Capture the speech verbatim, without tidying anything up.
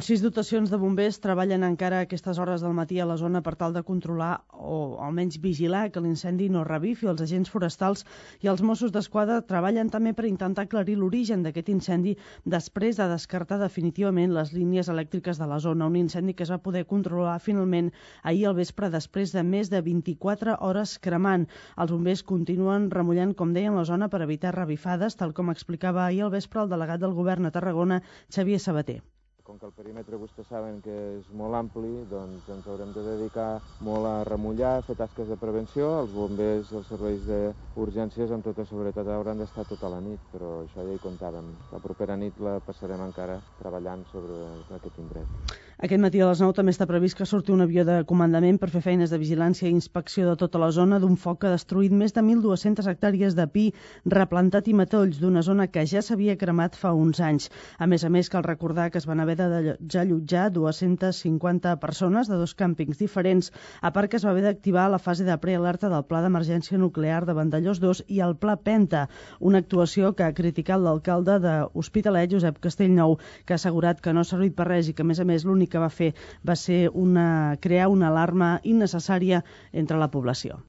Sis dotacions de bombers treballen encara a aquestes hores del matí a la zona per tal de controlar o almenys vigilar que l'incendi no revifi. Els agents forestals i els Mossos d'Esquadra treballen també per intentar aclarir l'origen d'aquest incendi després de descartar definitivament les línies elèctriques de la zona. Un incendi que es va poder controlar finalment ahir al vespre després de més de vint-i-quatre hores cremant. Els bombers continuen remullant, com deien, la zona per evitar revifades, tal com explicava ahir al vespre el delegat del Govern a Tarragona, Xavier Sabater. Com que el perímetre vostès saben que és molt ampli, doncs ens haurem de dedicar molt a remullar, a fer tasques de prevenció. Els bombers i els serveis d'urgències amb tota seguretat hauran d'estar tota la nit, però això ja hi comptàvem. La propera nit la passarem encara treballant sobre aquest indret. Aquest matí a les nou també està previst que surti un avió de comandament per fer feines de vigilància i inspecció de tota la zona d'un foc que ha destruït més de mil dues-centes hectàrees de pi, replantat i matolls d'una zona que ja s'havia cremat fa uns anys. A més a més, cal recordar que es van haver de allotjar dues-centes cinquanta persones de dos càmpings diferents, a part que es va haver d'activar la fase de prealerta del Pla d'Emergència Nuclear de Vandellòs dos i el Pla Penta, una actuació que ha criticat l'alcalde de Hospitalet, Josep Castellnou, que ha assegurat que no ha servit per res i que, a més a més, l'únic que va fer va ser una, crear una alarma innecessària entre la població.